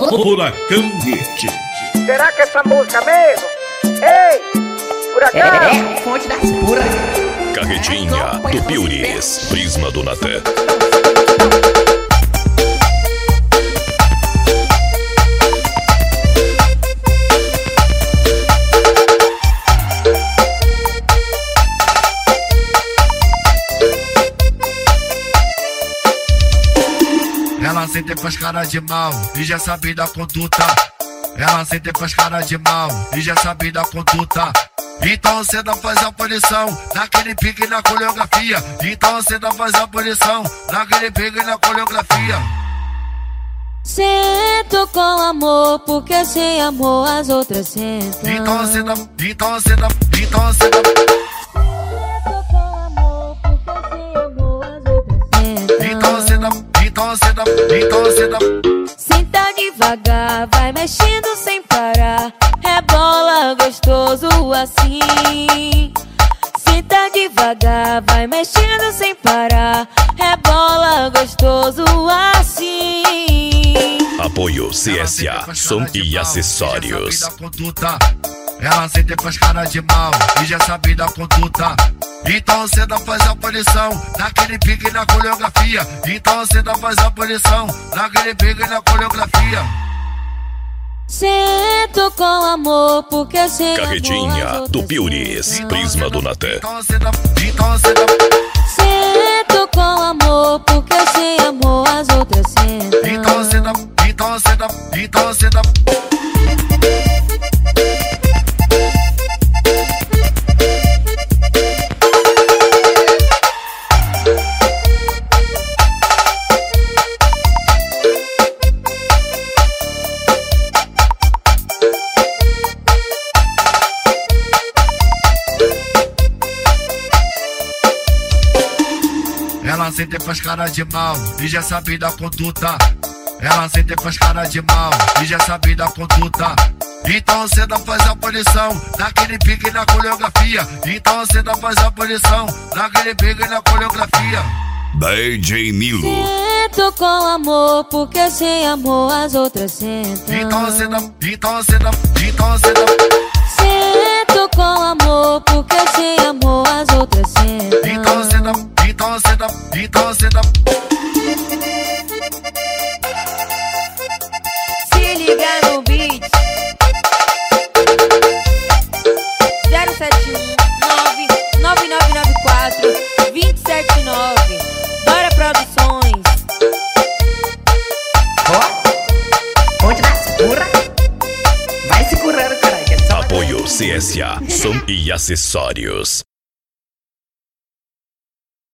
Furacão Hit. Será que essa música mesmo? Ei, Furacão! Fonte das puras. Carretinha do Piures, Prisma do Natan. Ela sempre faz cara de mal e já sabe da conduta. Ela sempre faz cara de mal e já sabe da conduta. Então cê não faz a punição naquele pique na coreografia. Então cê não faz a punição naquele pique na coreografia. Sento com amor, porque sem amor as outras sentam. Então cê não, então cê não, então cê não. Sento com amor, porque sem amor as outras sentam. Então cê não, então cê não, então cê não. Senta devagar, vai mexendo sem parar. Rebola gostoso assim. Senta devagar, vai mexendo sem parar. Rebola gostoso assim. Apoio CSA, som e acessórios. Ela sempre faz cara de mal e já sabe da conduta. Então cê não faz a punição naquele pique na coreografia. Então cê não faz a punição naquele pique na coreografia. Sento com amor, porque sem Carretinha amor as do outras Piures, sentam. Prisma do Natan. Então cê não, então cê não. Sento com amor, porque sem amor as outras sentam. Então cê não, então cê não, então cê não. Ela sempre faz cara de mal e já sabe da conduta. Ela sempre faz cara de mal e já sabe da conduta. Então cê não faz a punição naquele pique na coreografia. Então cê não faz a punição naquele pique na coreografia. DJ Nilo. Sento com amor, porque sem amor as outras sentam. Então cê não, então cê não, então cê não. Sento com amor, porque sem amor as outras sentam. Então cê não, então cê não, então cê não. Se liga no beat 071 9994 279. Bora Produções. Ó, fonte das puras. Vai se curando, caralho. Apoio CSA, som e acessórios.